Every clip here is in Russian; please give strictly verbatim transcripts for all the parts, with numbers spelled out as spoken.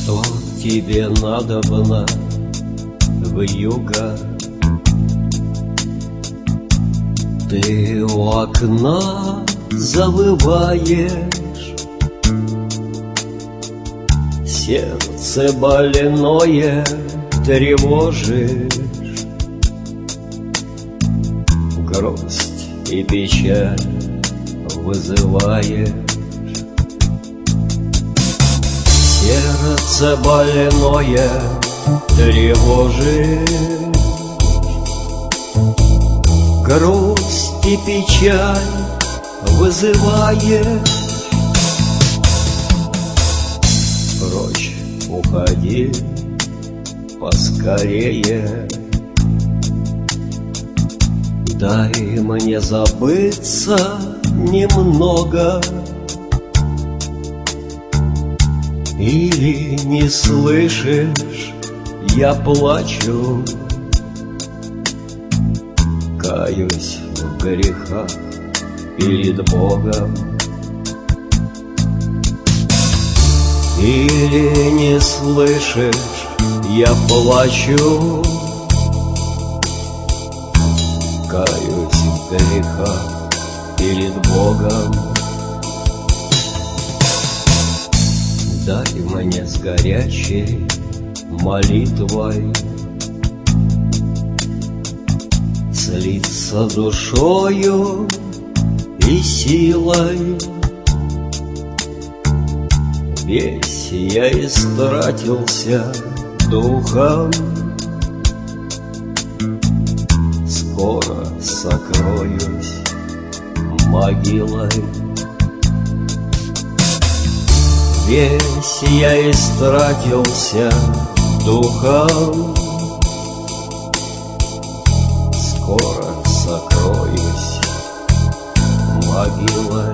Что тебе надобно вьюга? Ты у окна завываешь, сердце больное тревожишь, грусть и печаль вызываешь. Сердце больное тревожишь, грусть и печаль вызываешь. Прочь уходи поскорее, дай мне забыться немного. Или не слышишь, я плачу, каюсь в грехах перед Богом. Или не слышишь, я плачу, каюсь в грехах перед Богом. Дай мне с горячей молитвой слиться душою и силой. Весь я истратился духом, скоро сокроюсь могилой. Весь я истратился духом, скоро сокроюсь могилой.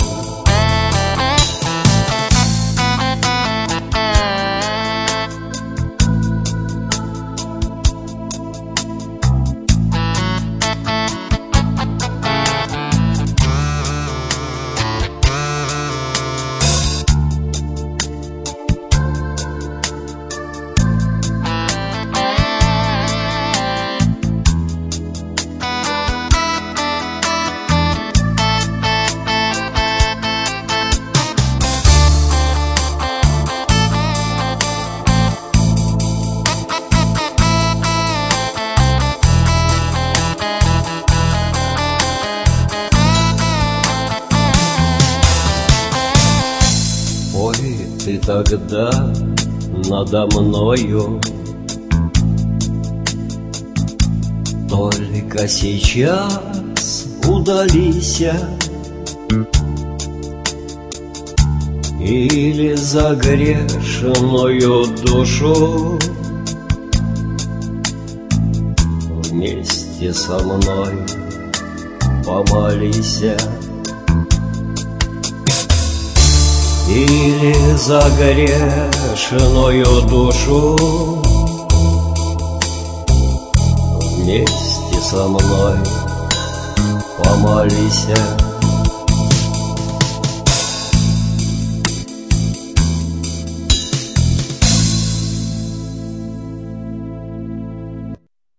Ты тогда надо мною только сейчас удалися, или за грешную душу вместе со мной помолися. Или за грешную душу вместе со мной помолися.